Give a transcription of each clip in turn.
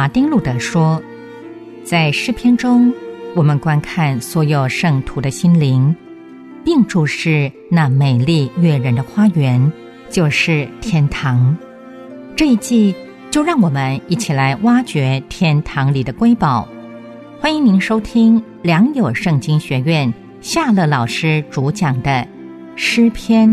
马丁路德说，在诗篇中，我们观看所有圣徒的心灵，并注视那美丽悦人的花园，就是天堂。这一季就让我们一起来挖掘天堂里的瑰宝。欢迎您收听良友圣经学院夏乐老师主讲的诗篇。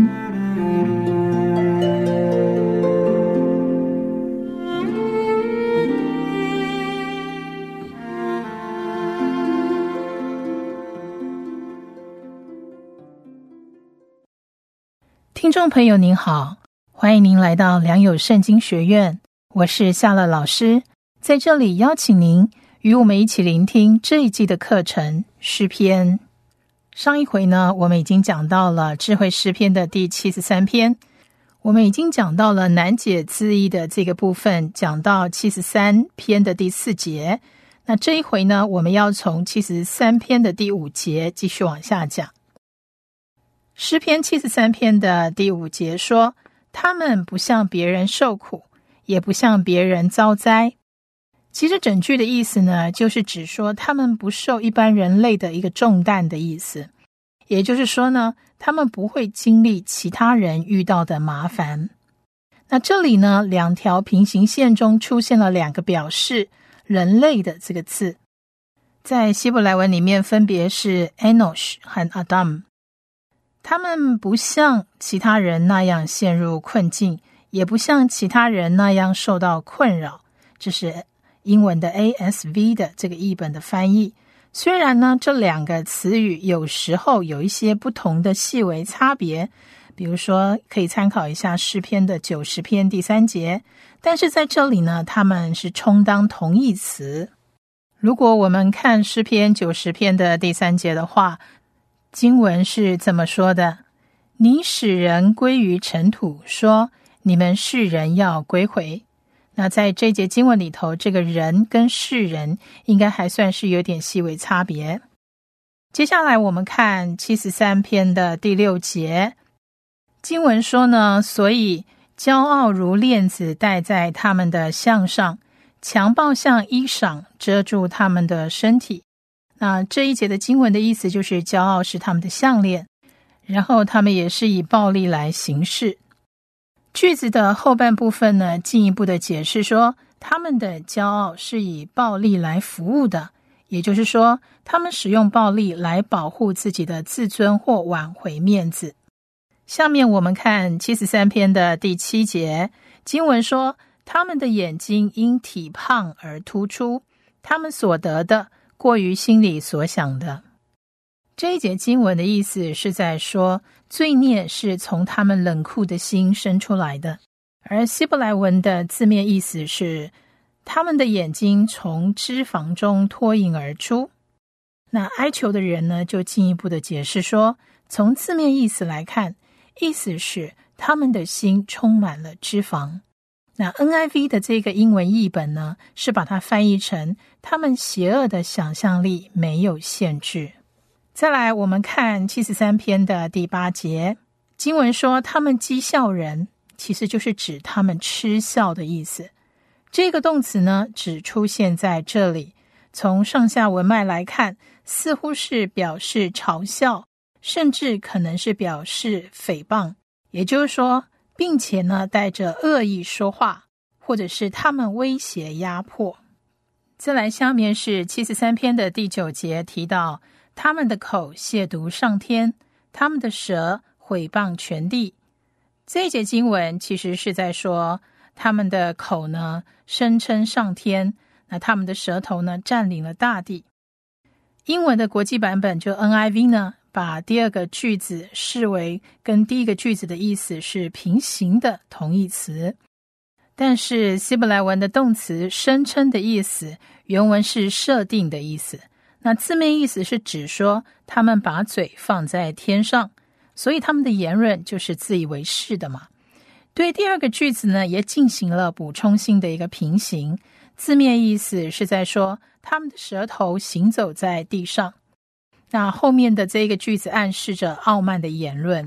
听众朋友您好，欢迎您来到良友圣经学院，我是夏乐老师，在这里邀请您与我们一起聆听这一季的课程诗篇。上一回呢，我们已经讲到了智慧诗篇的第73篇，我们已经讲到了难解字义的这个部分，讲到73篇的第4节。那这一回呢，我们要从73篇的第5节继续往下讲。诗篇73篇的第5节说，他们不向别人受苦，也不向别人遭灾。其实整句的意思呢，就是指说他们不受一般人类的一个重担的意思。也就是说呢，他们不会经历其他人遇到的麻烦。那这里呢，两条平行线中出现了两个表示人类的这个字，在希伯来文里面分别是 Enosh 和 Adam。他们不像其他人那样陷入困境，也不像其他人那样受到困扰。这是英文的 ASV 的这个译本的翻译。虽然呢，这两个词语有时候有一些不同的细微差别，比如说可以参考一下诗篇的90篇第3节，但是在这里呢，他们是充当同义词。如果我们看诗篇90篇的第3节的话，经文是这么说的：你使人归于尘土，说你们世人要归回。那在这节经文里头，这个人跟世人应该还算是有点细微差别。接下来我们看73篇的第6节，经文说呢，所以骄傲如链子戴在他们的项上，强暴像衣裳遮住他们的身体。那这一节的经文的意思就是骄傲是他们的项链，然后他们也是以暴力来行事。句子的后半部分呢，进一步的解释说，他们的骄傲是以暴力来服务的，也就是说，他们使用暴力来保护自己的自尊或挽回面子。下面我们看73篇的第7节，经文说，他们的眼睛因体胖而突出，他们所得的过于心里所想的。这一节经文的意思是在说，罪孽是从他们冷酷的心生出来的，而希伯来文的字面意思是他们的眼睛从脂肪中脱颖而出。那哀求的人呢，就进一步的解释说，从字面意思来看，意思是他们的心充满了脂肪。那 NIV 的这个英文译本呢，是把它翻译成他们邪恶的想象力没有限制。再来我们看73篇的第8节，经文说他们讥笑人，其实就是指他们嗤笑的意思。这个动词呢，只出现在这里，从上下文脉来看，似乎是表示嘲笑，甚至可能是表示诽谤，也就是说并且呢带着恶意说话，或者是他们威胁压迫。再来下面是73篇的第9节提到，他们的口亵渎上天，他们的舌毁谤全地。这一节经文其实是在说，他们的口呢声称上天，那他们的舌头呢占领了大地。英文的国际版本就 NIV 呢，把第二个句子视为跟第一个句子的意思是平行的同义词。但是希伯来文的动词声称的意思，原文是设定的意思。那字面意思是指说他们把嘴放在天上，所以他们的言论就是自以为是的嘛。对第二个句子呢，也进行了补充性的一个平行，字面意思是在说他们的舌头行走在地上。那后面的这个句子暗示着傲慢的言论，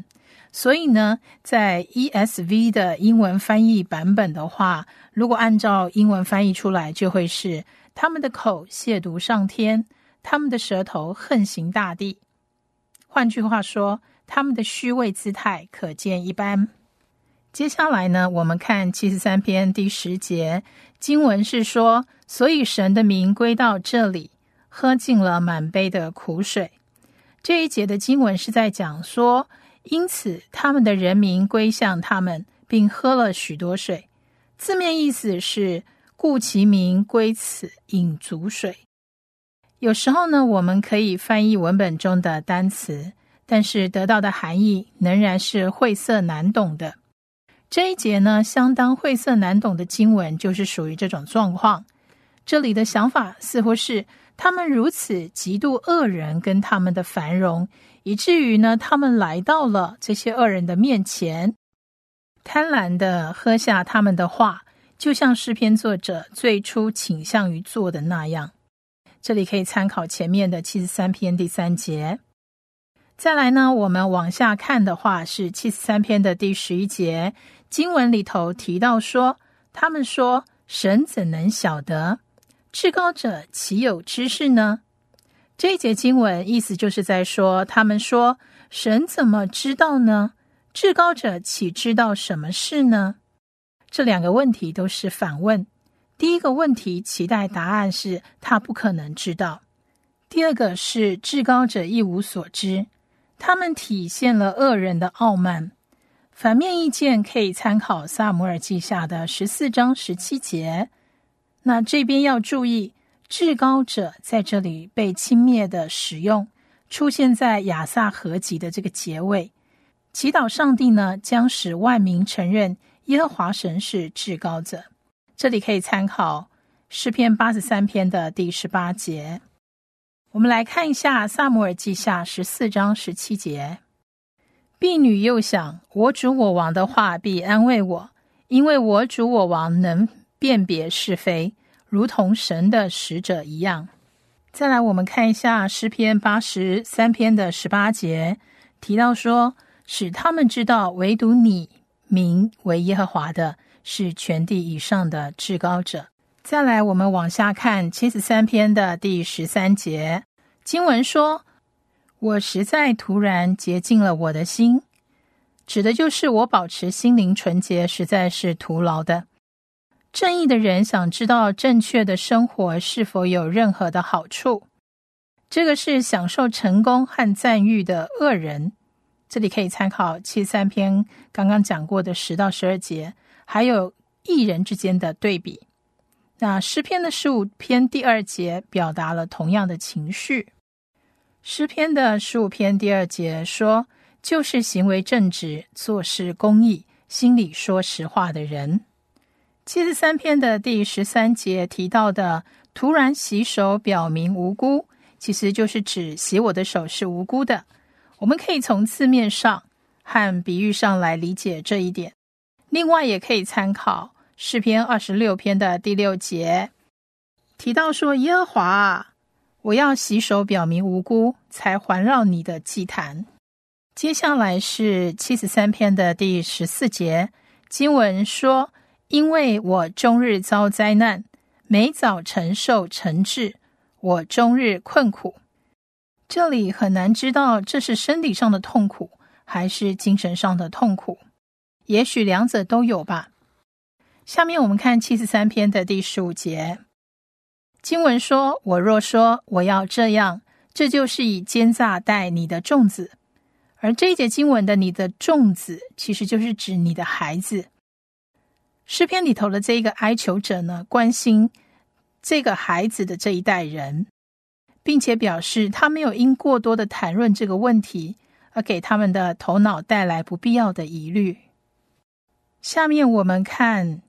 所以呢，在 ESV 的英文翻译版本的话，如果按照英文翻译出来，就会是他们的口亵渎上天，他们的舌头横行大地。换句话说，他们的虚伪姿态可见一斑。接下来呢，我们看73篇第10节，经文是说，所以神的名归到这里，喝尽了满杯的苦水。这一节的经文是在讲说，因此他们的人民归向他们，并喝了许多水。字面意思是故其名归此，饮足水。有时候呢，我们可以翻译文本中的单词，但是得到的含义仍然是晦涩难懂的。这一节呢，相当晦涩难懂的经文就是属于这种状况。这里的想法似乎是他们如此嫉妒恶人跟他们的繁荣，以至于呢，他们来到了这些恶人的面前，贪婪地喝下他们的话，就像诗篇作者最初倾向于做的那样。这里可以参考前面的73篇第3节。再来呢，我们往下看的话是73篇的第11节，经文里头提到说，他们说，神怎能晓得？至高者岂有知识呢？这一节经文意思就是在说，他们说，神怎么知道呢？至高者岂知道什么事呢？这两个问题都是反问。第一个问题期待答案是他不可能知道，第二个是至高者一无所知，他们体现了恶人的傲慢。反面意见可以参考撒母耳记下的14章17节。那这边要注意，至高者在这里被轻蔑的使用，出现在亚萨合集的这个结尾，祈祷上帝呢，将使万民承认耶和华神是至高者。这里可以参考诗篇83篇的第18节。我们来看一下撒母耳记下14章17节。婢女又想，我主我王的话必安慰我，因为我主我王能辨别是非，如同神的使者一样。再来我们看一下诗篇83篇的18节，提到说，使他们知道唯独你名为耶和华的是全地以上的至高者。再来我们往下看73篇的第13节，经文说，我实在突然洁净了我的心，指的就是我保持心灵纯洁实在是徒劳的。正义的人想知道正确的生活是否有任何的好处，这个是享受成功和赞誉的恶人。这里可以参考73篇刚刚讲过的10到12节，还有义人之间的对比。那诗篇的15篇第2节表达了同样的情绪。诗篇的15篇第2节说，就是行为正直，做事公义，心里说实话的人。73篇的第13节提到的突然洗手表明无辜，其实就是指洗我的手是无辜的。我们可以从字面上和比喻上来理解这一点。另外也可以参考诗篇26篇的第6节，提到说，耶和华啊，我要洗手表明无辜，才环绕你的祭坛。接下来是73篇的第14节，经文说，因为我终日遭灾难，每早晨受惩治，我终日困苦。这里很难知道这是身体上的痛苦还是精神上的痛苦，也许两者都有吧。下面我们看73篇的第15节，经文说，我若说我要这样，这就是以奸诈待你的众子。而这一节经文的你的众子其实就是指你的孩子。诗篇里头的这一个哀求者呢，关心这个孩子的这一代人，并且表示他没有因过多的谈论这个问题而给他们的头脑带来不必要的疑虑。下面我们看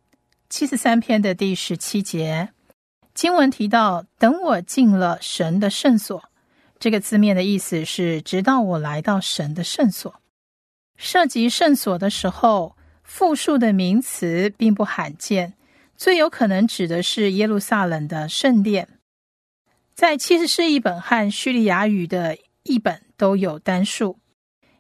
73篇的第17节，经文提到，等我进了神的圣所。这个字面的意思是直到我来到神的圣所。涉及圣所的时候，复数的名词并不罕见，最有可能指的是耶路撒冷的圣殿。在70士译本和叙利亚语的译本都有单数，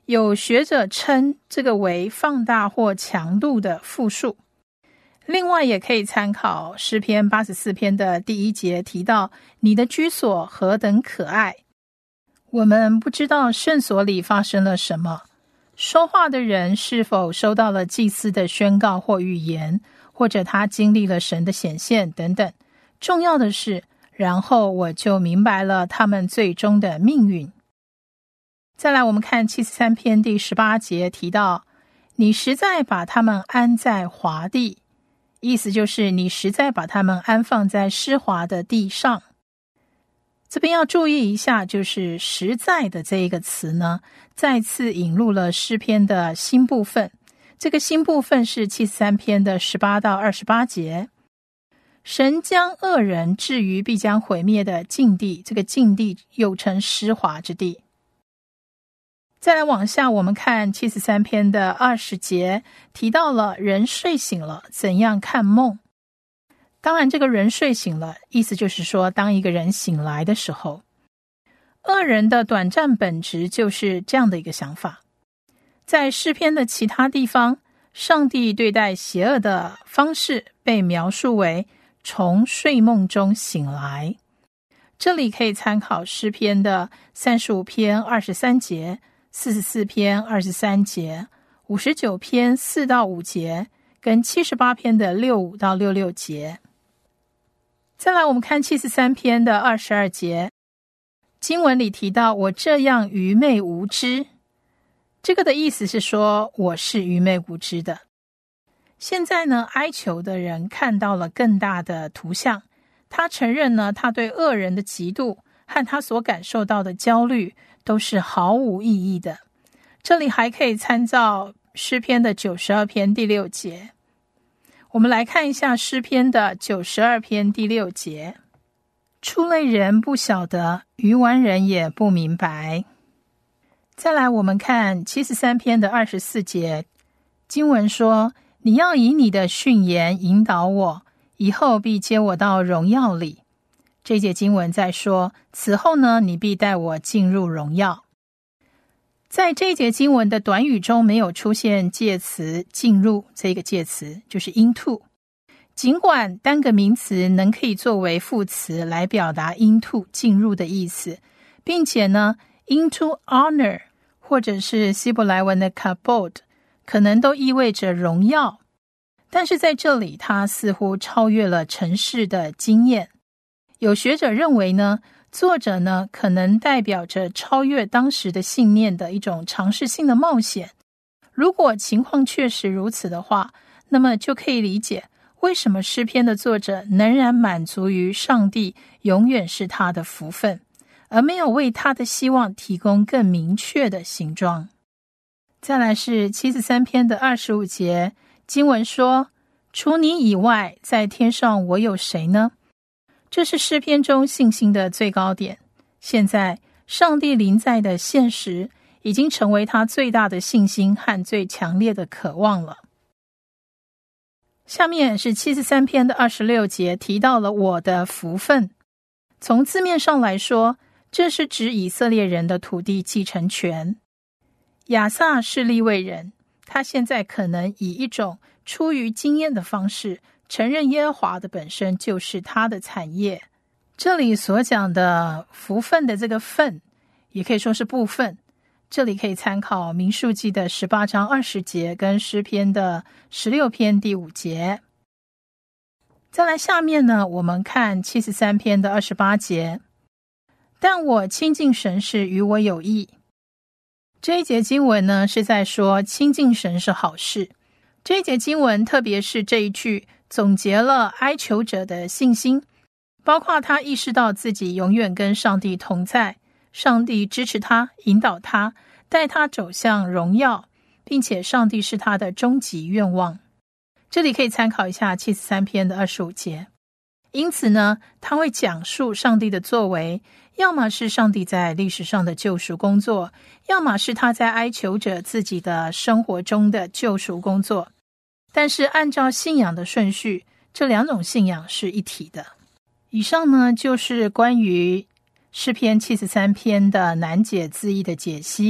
有学者称这个为放大或强度的复数。另外也可以参考诗篇84篇的第1节，提到你的居所何等可爱。我们不知道圣所里发生了什么，说话的人是否收到了祭司的宣告或预言，或者他经历了神的显现等等。重要的是，然后我就明白了他们最终的命运。再来我们看73篇第18节，提到你实在把他们安在滑地，意思就是你实在把他们安放在湿滑的地上。这边要注意一下，就是实在的这一个词呢，再次引入了诗篇的新部分。这个新部分是73篇的18到28节。神将恶人置于必将毁灭的境地，这个境地又称湿滑之地。再来往下我们看73篇的20节，提到了人睡醒了怎样看梦。当然这个人睡醒了，意思就是说当一个人醒来的时候，恶人的短暂本质就是这样的一个想法。在诗篇的其他地方，上帝对待邪恶的方式被描述为从睡梦中醒来。这里可以参考诗篇的35篇23节、44篇23节、59篇4到5节跟78篇的65到66节。再来我们看73篇的22节，经文里提到我这样愚昧无知，这个的意思是说我是愚昧无知的。现在呢，哀求的人看到了更大的图像，他承认呢，他对恶人的嫉妒和他所感受到的焦虑都是毫无意义的。这里还可以参照诗篇的92篇第6节。我们来看一下诗篇的92篇第6节，畜类人不晓得，愚顽人也不明白。再来我们看73篇的24节，经文说你要以你的训言引导我，以后必接我到荣耀里。这节经文在说此后呢，你必带我进入荣耀。在这一节经文的短语中没有出现介词进入这个介词，就是 into。 尽管单个名词能可以作为副词来表达 into 进入的意思，并且呢 into honor 或者是希伯来文的 kabod 可能都意味着荣耀，但是在这里它似乎超越了尘世的经验。有学者认为呢，作者呢可能代表着超越当时的信念的一种尝试性的冒险。如果情况确实如此的话，那么就可以理解为什么诗篇的作者仍然满足于上帝永远是他的福分，而没有为他的希望提供更明确的形状。再来是73篇的25节，经文说除你以外，在天上我有谁呢？这是诗篇中信心的最高点。现在上帝临在的现实已经成为他最大的信心和最强烈的渴望了。下面是73篇的26节，提到了我的福分。从字面上来说，这是指以色列人的土地继承权。亚萨是利未人，他现在可能以一种出于经验的方式承认耶和华的本身就是他的产业。这里所讲的福分的这个分也可以说是部分，这里可以参考民数记的18章20节跟诗篇的16篇第5节。再来下面呢，我们看73篇的28节，但我亲近神是与我有益。这一节经文呢是在说亲近神是好事。这一节经文特别是这一句总结了哀求者的信心，包括他意识到自己永远跟上帝同在，上帝支持他，引导他，带他走向荣耀，并且上帝是他的终极愿望。这里可以参考一下73篇的25节。因此呢，他会讲述上帝的作为，要么是上帝在历史上的救赎工作，要么是他在哀求者自己的生活中的救赎工作。但是按照信仰的顺序，这两种信仰是一体的。以上呢就是关于诗篇73篇的难解字义的解析。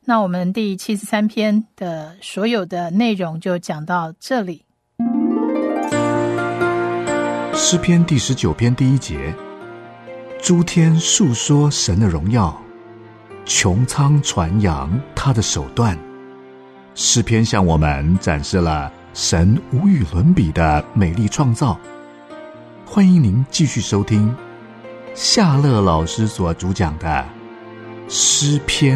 那我们第73篇的所有的内容就讲到这里。 诗篇第19篇第1节，诸天述说神的荣耀，穹苍传扬他的手段。诗篇向我们展示了神无与伦比的美丽创造。欢迎您继续收听夏乐老师所主讲的诗篇。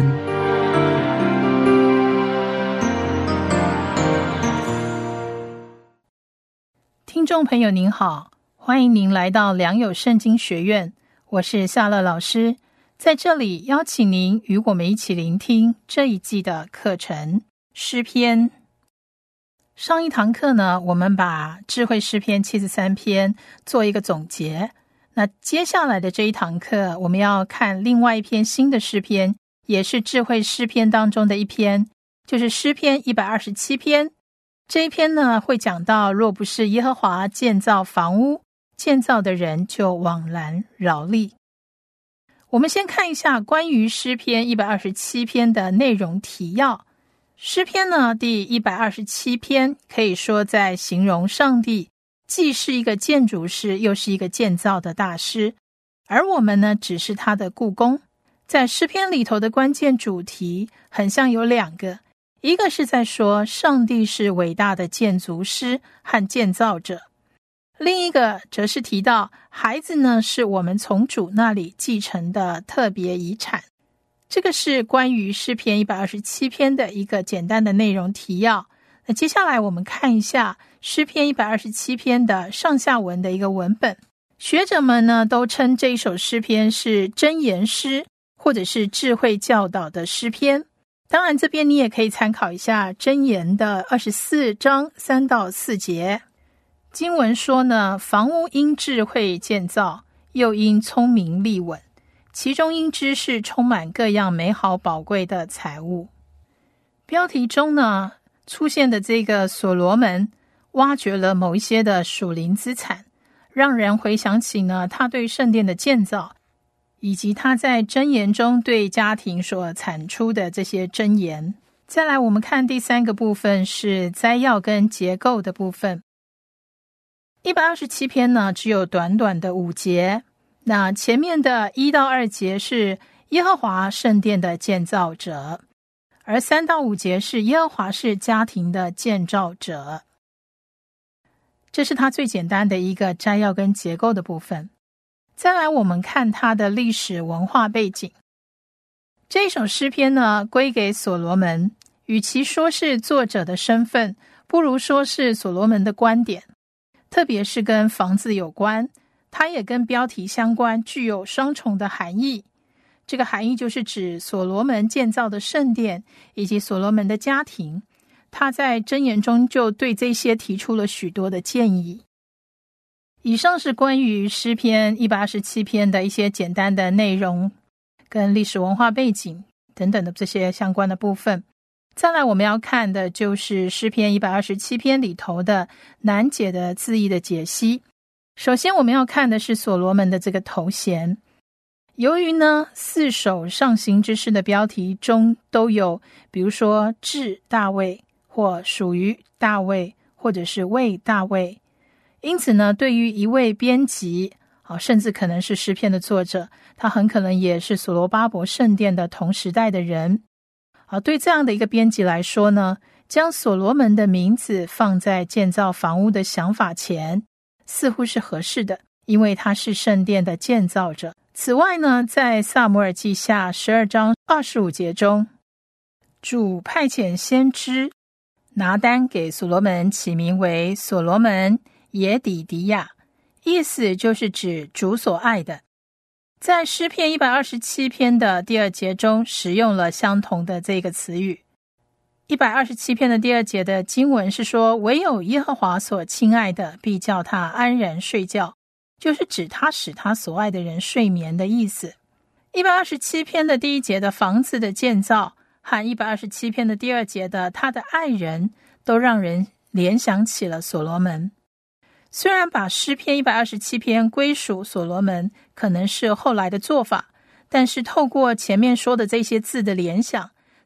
听众朋友您好，欢迎您来到良友圣经学院，我是夏乐老师，在这里邀请您与我们一起聆听这一季的课程诗篇。上一堂课呢，我们把智慧诗篇73篇做一个总结。那接下来的这一堂课，我们要看另外一篇新的诗篇，也是智慧诗篇当中的一篇，就是诗篇127篇。这一篇呢，会讲到若不是耶和华建造房屋，建造的人就枉然劳力。我们先看一下关于诗篇127篇的内容提要。诗篇呢，第127篇可以说在形容上帝既是一个建筑师，又是一个建造的大师，而我们呢，只是他的雇工。在诗篇里头的关键主题很像有2个，一个是在说上帝是伟大的建筑师和建造者，另一个则是提到孩子呢，是我们从主那里继承的特别遗产。这个是关于诗篇127篇的一个简单的内容提要。那接下来我们看一下诗篇127篇的上下文的一个文本。学者们呢，都称这一首诗篇是箴言诗，或者是智慧教导的诗篇。当然这边你也可以参考一下箴言的24章3到4节。经文说呢，房屋因智慧建造，又因聪明立稳，其中因知识充满各样美好宝贵的财物。标题中呢，出现的这个所罗门挖掘了某一些的属灵资产，让人回想起呢他对圣殿的建造，以及他在箴言中对家庭所产出的这些箴言。再来我们看第3个部分，是摘要跟结构的部分。127篇呢，只有短短的5节。那前面的1到2节是耶和华圣殿的建造者，而3到5节是耶和华是家庭的建造者。这是它最简单的一个摘要跟结构的部分。再来我们看它的历史文化背景。这一首诗篇呢，归给所罗门，与其说是作者的身份，不如说是所罗门的观点，特别是跟房子有关，它也跟标题相关，具有双重的含义。这个含义就是指所罗门建造的圣殿以及所罗门的家庭。他在箴言中就对这些提出了许多的建议。以上是关于诗篇127篇的一些简单的内容跟历史文化背景等等的这些相关的部分。再来我们要看的就是诗篇127篇里头的难解的字义的解析。首先我们要看的是所罗门的这个头衔。由于呢4首上行之诗的标题中都有比如说至大卫或属于大卫或者是为大卫，因此呢对于一位编辑甚至可能是诗篇的作者，他很可能也是所罗巴伯圣殿的同时代的人。对这样的一个编辑来说呢，将所罗门的名字放在建造房屋的想法前似乎是合适的，因为他是圣殿的建造者。此外呢，在撒母耳记下12章25节中，主派遣先知拿单给所罗门起名为所罗门耶底迪亚，意思就是指主所爱的。在诗篇127篇的第2节中使用了相同的这个词语。127篇的第2节的经文是说，唯有耶和华所亲爱的必叫他安然睡觉，就是指他使他所爱的人睡眠的意思。127篇的第1节的房子的建造和127篇的第2节的他的爱人都让人联想起了所罗门。虽然把诗篇127篇归属所罗门可能是后来的做法，但是透过前面说的这些字的联想，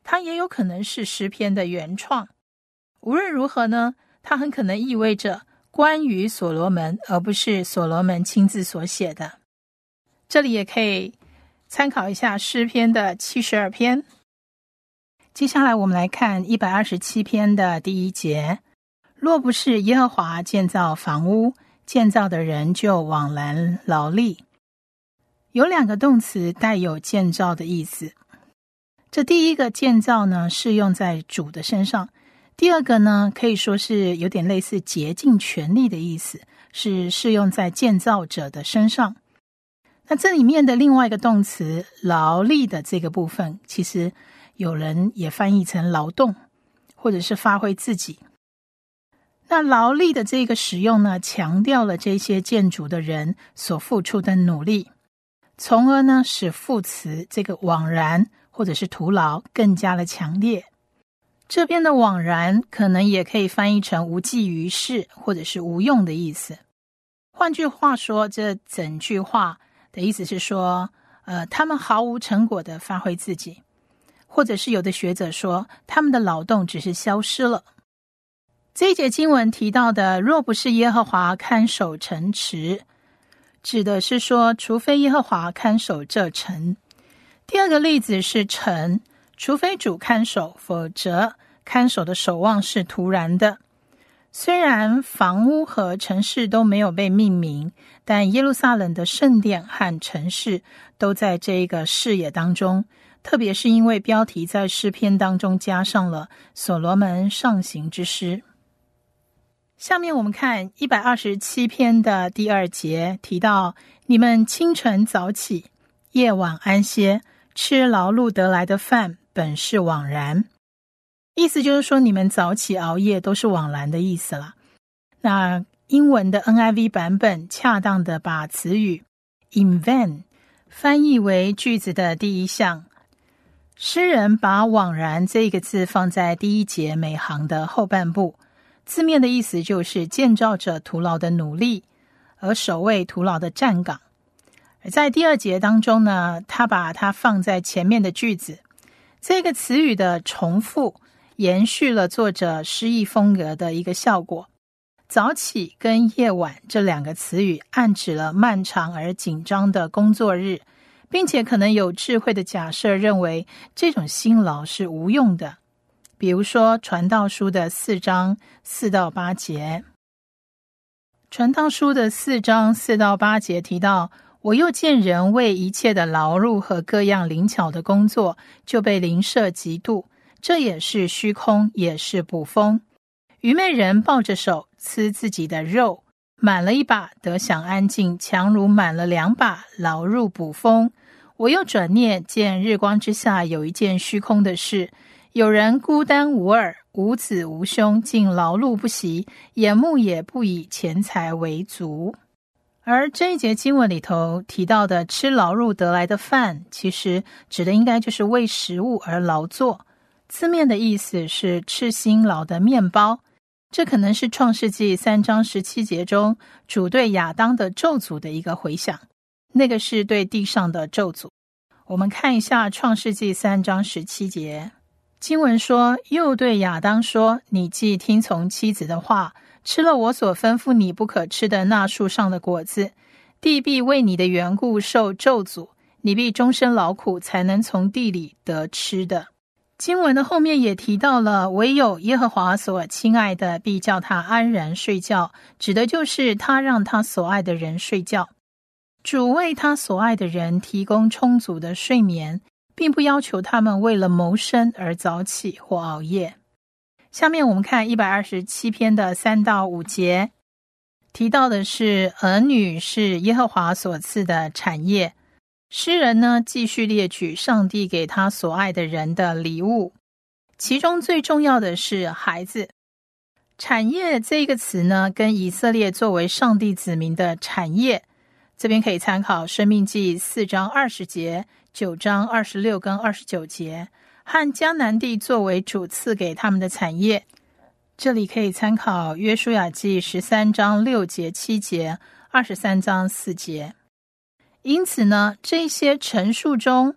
它也有可能是诗篇的原创。无论如何呢，它很可能意味着关于所罗门，而不是所罗门亲自所写的。这里也可以参考一下诗篇的72篇。接下来我们来看127篇的第1节，若不是耶和华建造房屋，建造的人就枉然劳力。有2个动词带有建造的意思。这第一个建造呢，是用在主的身上，第二个呢，可以说是有点类似竭尽全力的意思，是适用在建造者的身上。那这里面的另外一个动词劳力的这个部分，其实有人也翻译成劳动，或者是发挥自己。那劳力的这个使用呢，强调了这些建筑的人所付出的努力，从而呢，使副词这个枉然或者是徒劳更加的强烈。这边的枉然可能也可以翻译成无济于事或者是无用的意思。换句话说，这整句话的意思是说，他们毫无成果的发挥自己，或者是有的学者说，他们的劳动只是消失了。这一节经文提到的，若不是耶和华看守城池，指的是说，除非耶和华看守这城。第二个例子是城，除非主看守，否则看守的守望是徒然的。虽然房屋和城市都没有被命名，但耶路撒冷的圣殿和城市都在这个视野当中，特别是因为标题在诗篇当中加上了所罗门上行之诗。下面我们看127篇的第2节，提到你们清晨早起，夜晚安歇，吃劳碌得来的饭，本是枉然。意思就是说，你们早起熬夜都是枉然的意思了。那英文的 NIV 版本恰当的把词语 in vain 翻译为句子的第一项。诗人把枉然这个字放在第1节每行的后半部，字面的意思就是建造者徒劳的努力，而守卫徒劳的站岗。而在第2节当中呢，他把它放在前面的句子，这个词语的重复延续了作者诗意风格的一个效果。早起跟夜晚这2个词语暗指了漫长而紧张的工作日，并且可能有智慧的假设认为这种辛劳是无用的。比如说传道书的4章4到8节，传道书的4章4到8节提到，我又见人为一切的劳碌和各样灵巧的工作，就被邻舍嫉妒，这也是虚空，也是捕风。愚昧人抱着手吃自己的肉，满了1把得享安静，强如满了2把劳入捕风。我又转念见日光之下有一件虚空的事，有人孤单无二，无子无兄，竟劳碌不息，眼目也不以钱财为足。而这一节经文里头提到的吃劳碌得来的饭，其实指的应该就是为食物而劳作，字面的意思是吃辛劳的面包。这可能是创世纪3章17节中主对亚当的咒诅的一个回响，那个是对地上的咒诅。我们看一下创世纪3章17节，经文说，又对亚当说，你既听从妻子的话，吃了我所吩咐你不可吃的那树上的果子，地必为你的缘故受咒诅，你必终身劳苦，才能从地里得吃的。经文的后面也提到了，唯有耶和华所亲爱的必叫他安然睡觉，指的就是他让他所爱的人睡觉。主为他所爱的人提供充足的睡眠，并不要求他们为了谋生而早起或熬夜。下面我们看127篇的3到5节，提到的是儿女是耶和华所赐的产业。诗人呢，继续列举上帝给他所爱的人的礼物，其中最重要的是孩子。产业这个词呢，跟以色列作为上帝子民的产业，这边可以参考申命记4章20节、9章26跟29节，和迦南地作为主赐给他们的产业，这里可以参考约书亚记13章6节7节、23章4节。因此呢，这些陈述中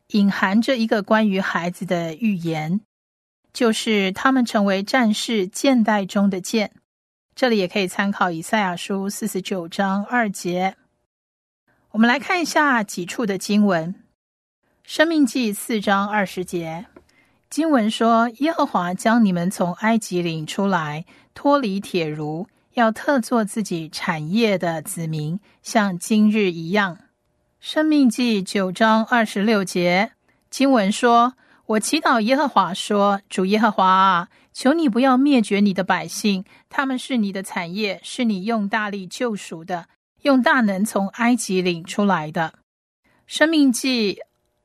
隐含着一个关于孩子的预言，就是他们成为战士箭袋中的箭。这里也可以参考以赛亚书49章2节。我们来看一下几处的经文。申命记4章20节，经文说，耶和华将你们从埃及领出来，脱离铁炉，要特作自己产业的子民，像今日一样。申命记9章26节，经文说，我祈祷耶和华说，主耶和华啊，求你不要灭绝你的百姓，他们是你的产业，是你用大力救赎的，用大能从埃及领出来的。申命记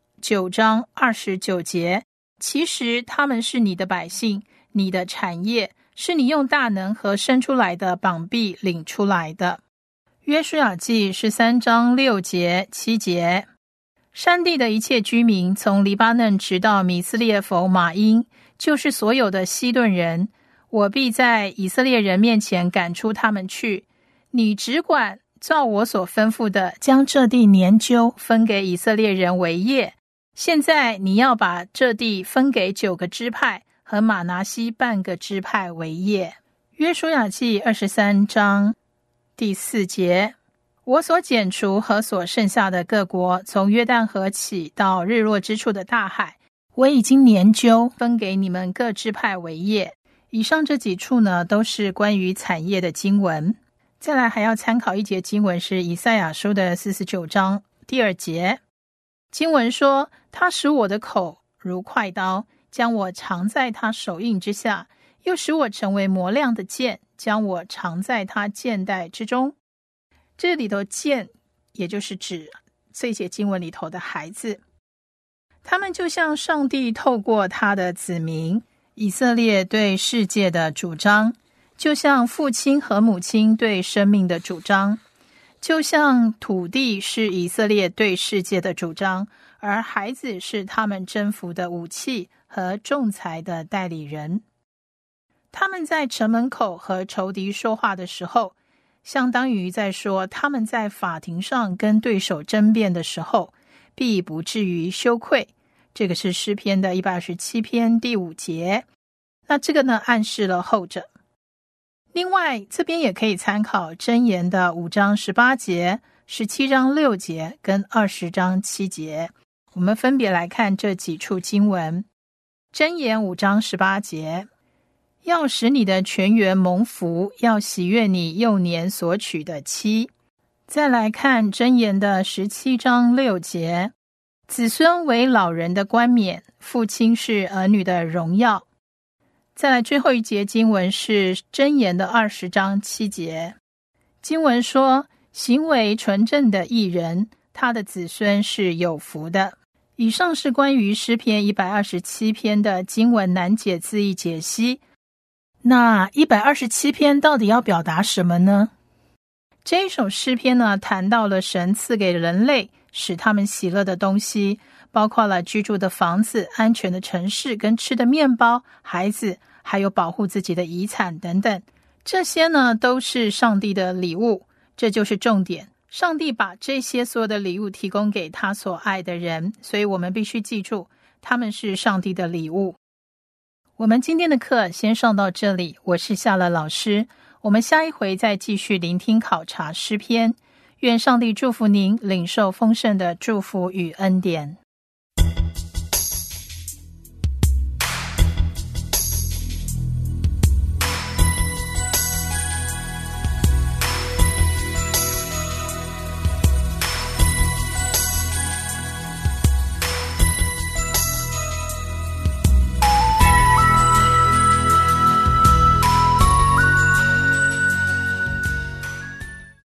9章29节，其实他们是你的百姓，你的产业，是你用大能和伸出来的膀臂领出来的。约书亚记13章6节7节，山地的一切居民，从黎巴嫩直到米斯列弗玛因，就是所有的西顿人，我必在以色列人面前赶出他们去。你只管照我所吩咐的，将这地研究，分给以色列人为业。现在你要把这地分给9个支派，和玛拿西半个支派为业。约书亚记23章第4节，我所剪除和所剩下的各国，从约旦河起到日落之处的大海，我已经研究，分给你们各支派为业。以上这几处呢，都是关于产业的经文。再来还要参考一节经文，是以赛亚书的49章第2节。经文说，他使我的口如快刀，将我藏在他手印之下，又使我成为磨亮的剑，将我藏在他箭袋之中。这里头箭也就是指这节经文里头的孩子，他们就像上帝透过他的子民以色列对世界的主张，就像父亲和母亲对生命的主张，就像土地是以色列对世界的主张，而孩子是他们征服的武器和仲裁的代理人。他们在城门口和仇敌说话的时候，相当于在说他们在法庭上跟对手争辩的时候，必不至于羞愧。这个是诗篇的127篇第5节。那这个呢，暗示了后者。另外这边也可以参考箴言的5章18节、17章6节跟20章7节。我们分别来看这几处经文。箴言5章18节，要使你的全员蒙福，要喜悦你幼年所娶的妻。再来看箴言的17章6节，子孙为老人的冠冕，父亲是儿女的荣耀。再来最后一节经文是箴言的20章7节，经文说，行为纯正的义人，他的子孙是有福的。以上是关于诗篇127篇的经文难解字义解析。那127篇到底要表达什么呢？这一首诗篇呢，谈到了神赐给人类使他们喜乐的东西，包括了居住的房子、安全的城市跟吃的面包、孩子，还有保护自己的遗产等等。这些呢，都是上帝的礼物，这就是重点。上帝把这些所有的礼物提供给他所爱的人，所以我们必须记住，他们是上帝的礼物。我们今天的课先上到这里，我是夏乐老师，我们下一回再继续聆听考察诗篇。愿上帝祝福您领受丰盛的祝福与恩典。